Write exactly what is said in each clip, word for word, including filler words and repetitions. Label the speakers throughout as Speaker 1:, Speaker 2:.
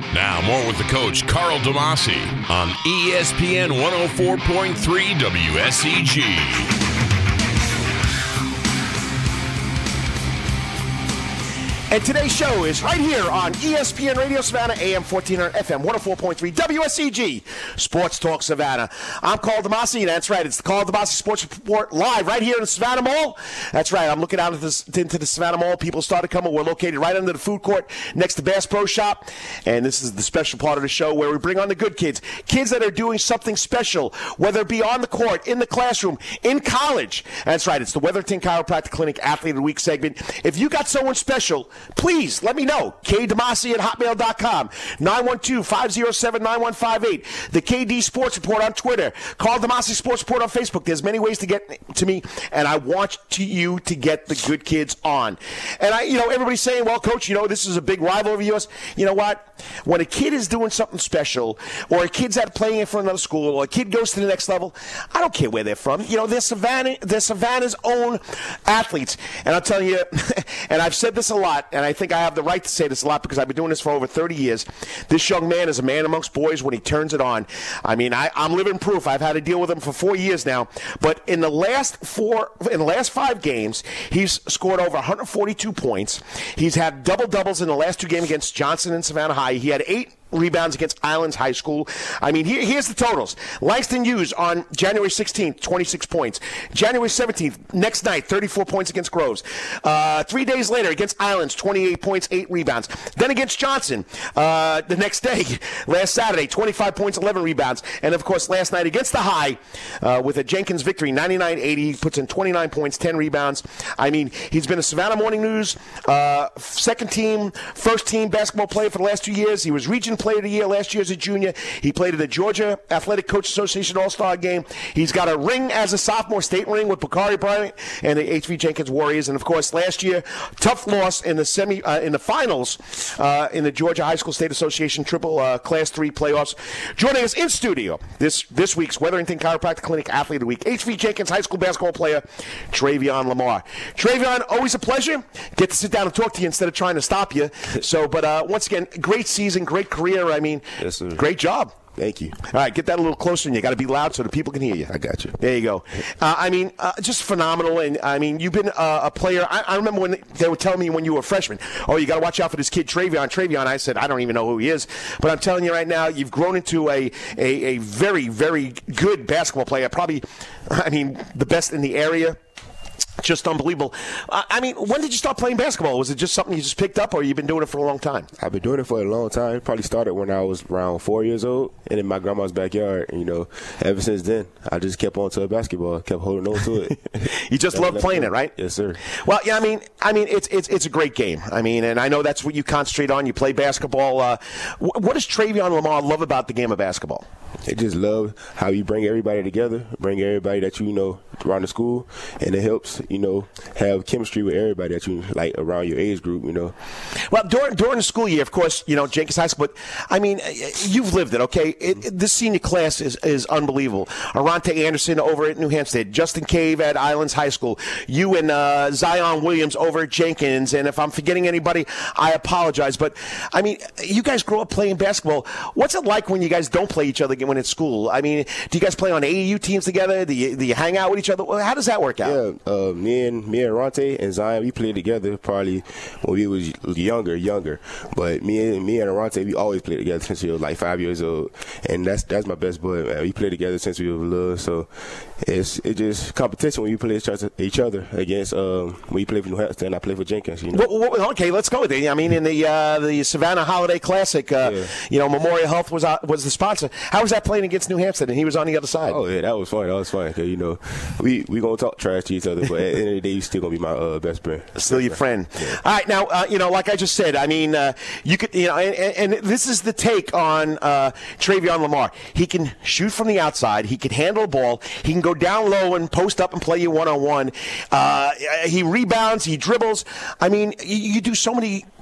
Speaker 1: Now, more with the coach, Carl Damasi, on E S P N one oh four point three W S E G.
Speaker 2: And today's show is right here on E S P N Radio Savannah, A M fourteen hundred, F M one oh four point three, W S E G, Sports Talk Savannah. I'm Carl Damasi, and that's right, it's the Carl Damasi Sports Report live right here in the Savannah Mall. That's right, I'm looking out at this, into the Savannah Mall. People started coming. We're located right under the food court next to Bass Pro Shop, and this is the special part of the show where we bring on the good kids, kids that are doing something special, whether it be on the court, in the classroom, in college. That's right, it's the Weatherton Chiropractic Clinic Athlete of the Week segment. If you got someone special, please let me know. K Damasi at hotmail dot com. nine one two, five oh seven, nine one five eight. The K D Sports Report on Twitter. Carl Damasi Sports Report on Facebook. There's many ways to get to me, and I want to you to get the good kids on. And I, you know, everybody's saying, well, Coach, you know, this is a big rivalry of yours. You know what? When a kid is doing something special, or a kid's out playing it for another school, or a kid goes to the next level, I don't care where they're from. You know, they're Savannah, they're Savannah's own athletes. And I'm telling you, and I've said this a lot, and I think I have the right to say this a lot because I've been doing this for over thirty years. This young man is a man amongst boys when he turns it on. I mean, I, I'm living proof. I've had to deal with him for four years now. But in the last four, in the last five games, he's scored over one hundred forty-two points. He's had double doubles in the last two games against Johnson and Savannah High. He had eight rebounds against Islands High School. I mean, here, here's the totals. Langston Hughes on January sixteenth, twenty-six points. January seventeenth, next night, thirty-four points against Groves. Uh, three days later, against Islands, twenty-eight points, eight rebounds. Then against Johnson, uh, the next day, last Saturday, twenty-five points, eleven rebounds. And, of course, last night against the High, uh, with a Jenkins victory, ninety-nine eighty, puts in twenty-nine points, ten rebounds. I mean, he's been a Savannah Morning News uh, second team, first team basketball player for the last two years. He was region player of the year last year as a junior. He played at the Georgia Athletic Coach Association All-Star game. He's got a ring as a sophomore, state ring with Bakari Bryant and the H V Jenkins Warriors. And, of course, last year, tough loss in the semi uh, in the finals uh, in the Georgia High School State Association Triple uh, Class three playoffs. Joining us in studio this this week's Weatherington Chiropractic Clinic Athlete of the Week, H V Jenkins High School basketball player, Travion Lamar. Travion, always a pleasure. Get to sit down and talk to you instead of trying to stop you. So, but uh, once again, great season, great career. I mean,
Speaker 3: yes, sir.
Speaker 2: Great job.
Speaker 3: Thank you.
Speaker 2: All right, get that a little closer, and you got to be loud so the people can hear you.
Speaker 3: I got you.
Speaker 2: There you go. Uh, I mean, uh, just phenomenal. And I mean, you've been uh, a player. I, I remember when they were telling me when you were a freshman, oh, you got to watch out for this kid Travion. Travion. I said, I don't even know who he is, but I'm telling you right now, you've grown into a a, a very, very good basketball player. Probably, I mean, the best in the area. Just unbelievable. Uh, I mean, when did you start playing basketball? Was it just something you just picked up, or you've been doing it for a long time?
Speaker 3: I've been doing it for a long time. It probably started when I was around four years old, and in my grandma's backyard. And, you know, ever since then, I just kept on to basketball, kept holding on to it.
Speaker 2: You just love playing it, right?
Speaker 3: Yes, sir.
Speaker 2: Well, yeah, I mean, I mean, it's it's it's a great game. I mean, and I know that's what you concentrate on. You play basketball. Uh, what does Travion Lamar love about the game of basketball?
Speaker 3: I just love how you bring everybody together, bring everybody that you know around the school, and it helps, you know, have chemistry with everybody that you like around your age group, you know.
Speaker 2: Well, during during the school year, of course, you know, Jenkins High School, but I mean, you've lived it, okay? It, it, this senior class is, is unbelievable. Arante Anderson over at New Hampstead, Justin Cave at Islands High School, you and uh, Zion Williams over at Jenkins, and if I'm forgetting anybody, I apologize. But, I mean, you guys grew up playing basketball. What's it like when you guys don't play each other when it's school? I mean, do you guys play on A A U teams together? Do you, do you hang out with each other? How does that work out?
Speaker 3: Yeah, uh, me and me and Arante and Zion, we played together probably when we was younger, younger. But me and me and Arante, we always played together since we were like five years old, and that's that's my best boy, man. We played together since we were little, so it's it's just competition when you play each other against um, when you play for New Hampstead and I play for Jenkins. You know.
Speaker 2: Well, well, okay, let's go with it. I mean, in the uh, the Savannah Holiday Classic, uh, yeah. you know, Memorial Health was uh, was the sponsor. How was that playing against New Hampstead, and he was on the other side?
Speaker 3: Oh yeah, that was fun. That was fun. Cause, you know, we we gonna talk trash to each other, but at the end of the day, you still gonna be my uh, best friend.
Speaker 2: Still your friend. Yeah. All right, now uh, you know, like I just said, I mean, uh, you could, you know, and, and this is the take on uh, Travion Lamar. He can shoot from the outside. He can handle a ball. He can go down low and post up and play you one on one. He rebounds. He dribbles. I mean, you, you do so many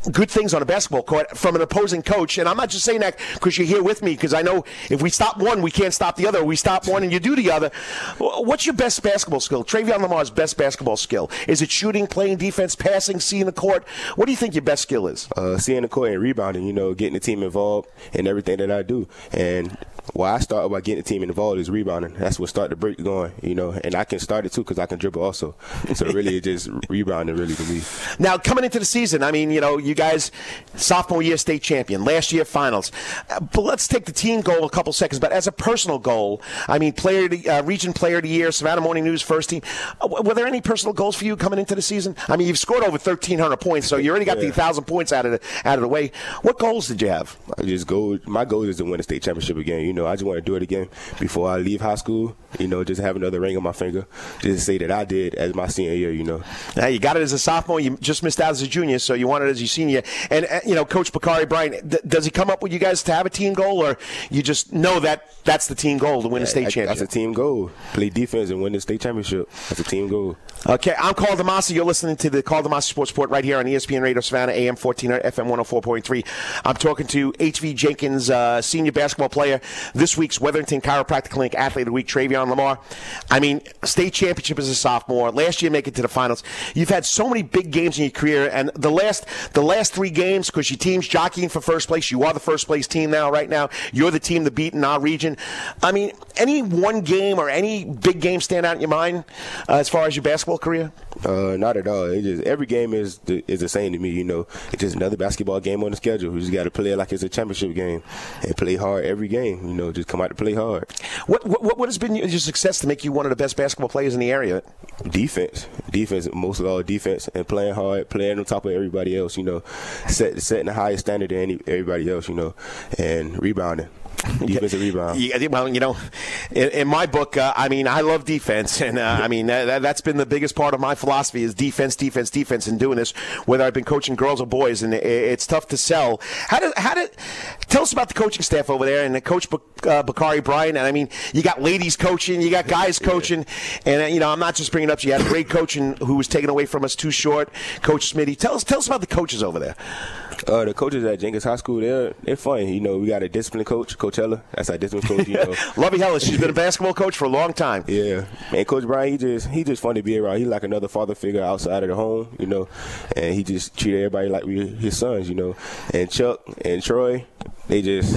Speaker 2: good things on a basketball court from an opposing coach. And I'm not just saying that because you're here with me, because I know if we stop one, we can't stop the other. We stop one and you do the other. What's your best basketball skill? Travion Lamar's best basketball skill. Is it shooting, playing defense, passing, seeing the court? What do you think your best skill is?
Speaker 3: Uh, seeing the court and rebounding, you know, getting the team involved in everything that I do. And why I start by getting the team involved is rebounding. That's what start the break going, you know. And I can start it, too, because I can dribble also. So really it's just rebounding really to me.
Speaker 2: Now, coming into the season, I mean, you know, you guys, sophomore year state champion, last year finals. Uh, but let's take the team goal a couple seconds. But as a personal goal, I mean, player, of the, uh, region player of the year, Savannah Morning News first team. Uh, were there any personal goals for you coming into the season? I mean, you've scored over thirteen hundred points, so you already got yeah. the one thousand points out of the out of the way. What goals did you have?
Speaker 3: I just go. My goal is to win the state championship again. You know, I just want to do it again before I leave high school. You know, just have another ring on my finger, just to say that I did as my senior year. You know.
Speaker 2: Now you got it as a sophomore. You just missed out as a junior, so you want it as your senior. And uh, you know, Coach Bakari Bryant, th- does he come up with you guys to have a team goal, or you just know that that's the team goal to win
Speaker 3: yeah,
Speaker 2: a state
Speaker 3: I,
Speaker 2: championship?
Speaker 3: That's a team goal. Play defense and win the state championship. That's a team goal.
Speaker 2: Okay, I'm Carl DeMasi. You're listening to the Carl DeMasi Sports Report right here on E S P N Radio Savannah, A M fourteen hundred, F M one oh four point three. I'm talking to H V Jenkins, uh, senior basketball player, this week's Weatherington Chiropractic Clinic Athlete of the Week, Travion Lamar. I mean, state championship as a sophomore. Last year, make it to the finals. You've had so many big games in your career, and the last the last three games, because your team's jockeying for first place. You are the first place team now, right now. You're the team to beat in our region. I mean, any one game or any big game stand out in your mind uh, as far as your basketball career?
Speaker 3: Uh, not at all. It just every game is the, is the same to me. You know, it's just another basketball game on the schedule. We just got to play it like it's a championship game and play hard every game. You know, just come out to play hard.
Speaker 2: What what what has been your success to make you one of the best basketball players in the area?
Speaker 3: Defense, defense, most of all defense, and playing hard, playing on top of everybody else. You know, set, setting the highest standard than any, everybody else. You know, and rebounding. Defensive rebound.
Speaker 2: Yeah, well, you know, in, in my book, uh, I mean, I love defense, and uh, I mean that, that's been the biggest part of my philosophy is defense, defense, defense, and doing this. Whether I've been coaching girls or boys, and it, it's tough to sell. How did how did tell us about the coaching staff over there and the Coach Bak- uh, Bakari Bryant? And I mean, you got ladies coaching, you got guys coaching, and uh, you know, I'm not just bringing it up. You had a great coach who was taken away from us too short, Coach Smitty. Tell us tell us about the coaches over there.
Speaker 3: Uh, the coaches at Jenkins High School, they're they're fun. You know, we got a discipline coach, Coach Heller. That's our discipline coach. You know,
Speaker 2: Lovey Heller. She's been a basketball coach for a long time.
Speaker 3: Yeah, and Coach Brian, he just he just fun to be around. He's like another father figure outside of the home. You know, and he just treat everybody like we his sons. You know, and Chuck and Troy, they just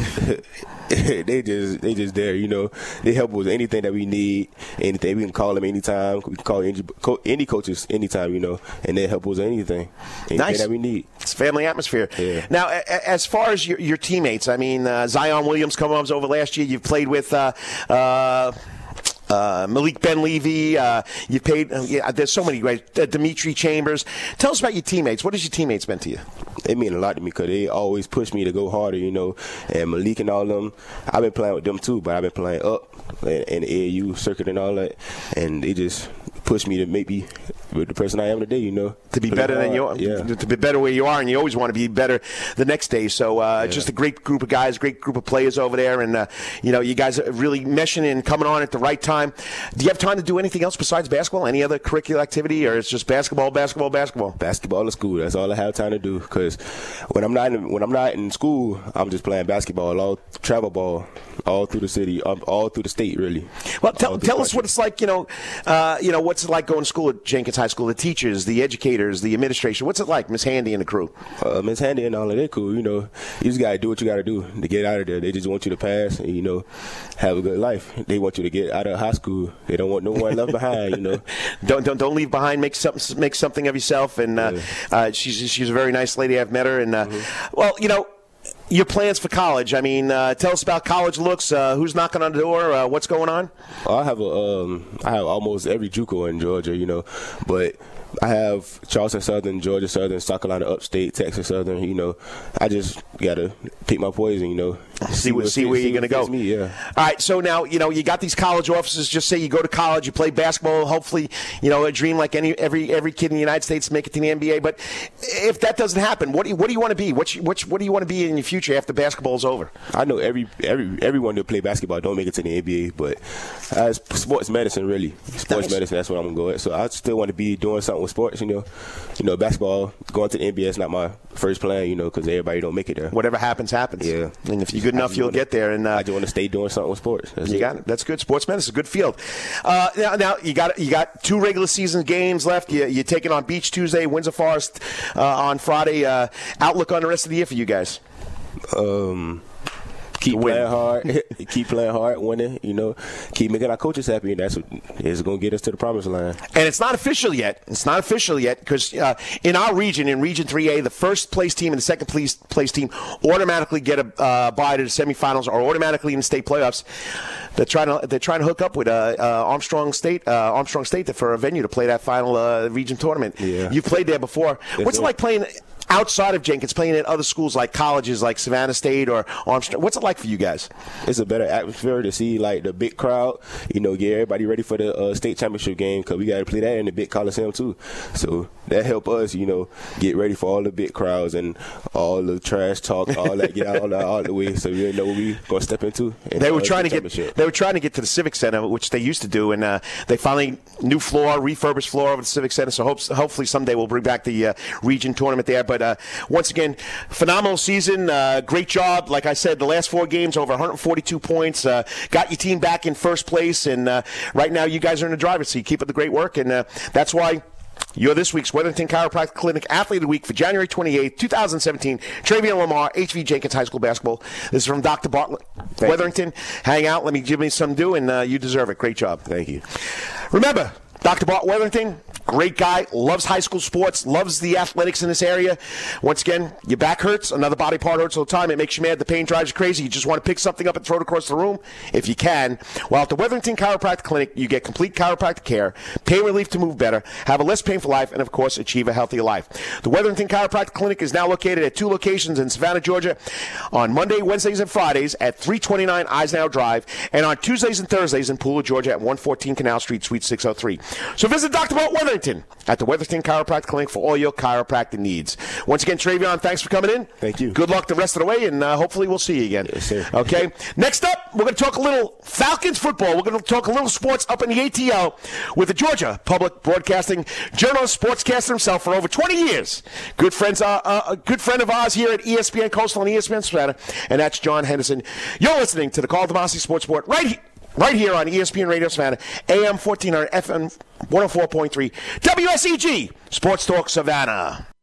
Speaker 3: they just they just there. You know, they help with anything that we need. Anything we can call them anytime. We can call any, any coaches anytime. You know, and they help with anything. Anything
Speaker 2: nice.
Speaker 3: that we need.
Speaker 2: It's family atmosphere.
Speaker 3: Yeah.
Speaker 2: Now, as far as your, your teammates, I mean, uh, Zion Williams come on over last year. You've played with uh, uh, uh, Malik Ben-Levy. Uh, you've played. Uh, yeah, there's so many great. Uh, Dimitri Chambers. Tell us about your teammates. What has your teammates meant to you?
Speaker 3: They mean a lot to me because they always push me to go harder, you know. And Malik and all of them, I've been playing with them too, but I've been playing up in the A A U circuit and all that. And they just push me to make me the person I am today, you know.
Speaker 2: To be better than you are.
Speaker 3: Yeah.
Speaker 2: To be better where you are, and you always want to be better the next day. So uh, yeah. Just a great group of guys, great group of players over there. And, uh, you know, you guys are really meshing and coming on at the right time. Do you have time to do anything else besides basketball? Any other curricular activity, or it's just basketball, basketball, basketball?
Speaker 3: Basketball in school. That's all I have time to do. Because when I'm not in, when I'm not in school, I'm just playing basketball, all travel ball, all through the city, all through the state, really.
Speaker 2: Well, tell, tell us what it's like. You know, uh, you know, what's it like going to school at Jenkins High School? The teachers, the educators, the administration. What's it like, Miss Handy and the crew?
Speaker 3: Uh, Miss Handy and all of that cool. You know, you just gotta do what you gotta do to get out of there. They just want you to pass and, you know, have a good life. They want you to get out of high school. They don't want no one left behind. You know,
Speaker 2: don't don't don't leave behind. Make something make something of yourself. And uh, yeah. uh, she's she's a very nice lady. I've met her. And uh, mm-hmm. well, you know. Your plans for college. I mean, uh, tell us about college looks. Uh, who's knocking on the door? Uh, what's going on?
Speaker 3: I have a, um, I have almost every JUCO in Georgia, you know, but I have Charleston Southern, Georgia Southern, South Carolina Upstate, Texas Southern. You know, I just gotta pick my poison. You know,
Speaker 2: see, what, see where you're gonna go.
Speaker 3: Me, yeah.
Speaker 2: All right. So now, you know, you got these college offices. Just say you go to college, you play basketball. Hopefully, you know, a dream like any every every kid in the United States make it to the N B A. But if that doesn't happen, what do you, what do you want to be? What you, what what do you want to be in your future after basketball's over?
Speaker 3: I know every every everyone that play basketball don't make it to the N B A, but as sports medicine, really, sports nice. medicine. That's what I'm gonna go at. So I still want to be doing something with sports, you know. You know, basketball, going to the N B A is not my first plan, you know, because everybody don't make it there.
Speaker 2: Whatever happens, happens.
Speaker 3: Yeah.
Speaker 2: And if you're good enough, you'll
Speaker 3: wanna,
Speaker 2: get there. And uh,
Speaker 3: I just want to stay doing something with sports. That's
Speaker 2: you
Speaker 3: it.
Speaker 2: got it. That's good. Sports medicine is a good field. Uh, now, now you got you got two regular season games left. You, you're taking on Beach Tuesday, Windsor Forest uh, on Friday. Uh, outlook on the rest of the year for you guys?
Speaker 3: Um... Keep playing hard, keep playing hard, winning, you know, keep making our coaches happy, and that's what is going to get us to the promised land.
Speaker 2: And it's not official yet. It's not official yet because uh, in our region, in Region three A, the first place team and the second place, place team automatically get a uh, bye to the semifinals or automatically in the state playoffs. They're trying to they're trying to hook up with uh, uh, Armstrong State uh, Armstrong State for a venue to play that final uh, region tournament.
Speaker 3: Yeah.
Speaker 2: You've played there before.
Speaker 3: Yes,
Speaker 2: What's
Speaker 3: sir.
Speaker 2: it like playing outside of Jenkins, playing at other schools like colleges like Savannah State or Armstrong? What's it like for you guys?
Speaker 3: It's a better atmosphere to see, like, the big crowd, you know, get everybody ready for the uh, state championship game because we got to play that in the big Coliseum, too. So that help us, you know, get ready for all the big crowds and all the trash talk, all that, get out all, the, all the way so we know what we going to step into.
Speaker 2: They were trying to get they were trying to get to the Civic Center, which they used to do, and uh, they finally new floor, refurbished floor over the Civic Center. So hopes, hopefully someday we'll bring back the uh, region tournament there. But uh, once again, phenomenal season, uh, great job. Like I said, the last four games over one hundred forty-two points, uh, got your team back in first place, and uh, right now you guys are in the driver's seat. Keep up the great work, and uh, that's why you're this week's Weatherington Chiropractic Clinic Athlete of the Week for January twenty-eighth, twenty seventeen. Travion Lamar, H V Jenkins High School Basketball. This is from Doctor Bartlett.
Speaker 3: Thank
Speaker 2: Weatherington. You. Hang out. Let me give me some due, and uh, you deserve it. Great job.
Speaker 3: Thank you.
Speaker 2: Remember, Doctor Bart Weatherington, great guy, loves high school sports, loves the athletics in this area. Once again, your back hurts, another body part hurts all the time. It makes you mad. The pain drives you crazy. You just want to pick something up and throw it across the room if you can. Well, at the Weatherington Chiropractic Clinic, you get complete chiropractic care, pain relief to move better, have a less painful life, and, of course, achieve a healthier life. The Weatherington Chiropractic Clinic is now located at two locations in Savannah, Georgia, on Monday, Wednesdays, and Fridays at three twenty-nine Eisenhower Drive, and on Tuesdays and Thursdays in Pooler, Georgia at one fourteen Canal Street, Suite six oh three. So visit Doctor Bart Weatherington at the Weatherington Chiropractic Clinic for all your chiropractic needs. Once again, Travion, thanks for coming in.
Speaker 3: Thank you.
Speaker 2: Good luck the rest of the way, and uh, hopefully we'll see you again.
Speaker 3: Yes, sir.
Speaker 2: Okay? Next up, we're going to talk a little Falcons football. We're going to talk a little sports up in the A T L with the Georgia Public Broadcasting journalist, sportscaster himself for over twenty years. Good friends, uh, uh, a good friend of ours here at E S P N Coastal and E S P N Savannah, and that's John Henderson. You're listening to the Carl DeMasi Sports Report right here. Right here on E S P N Radio Savannah, A M fourteen hundred, F M one oh four point three, W S E G, Sports Talk Savannah.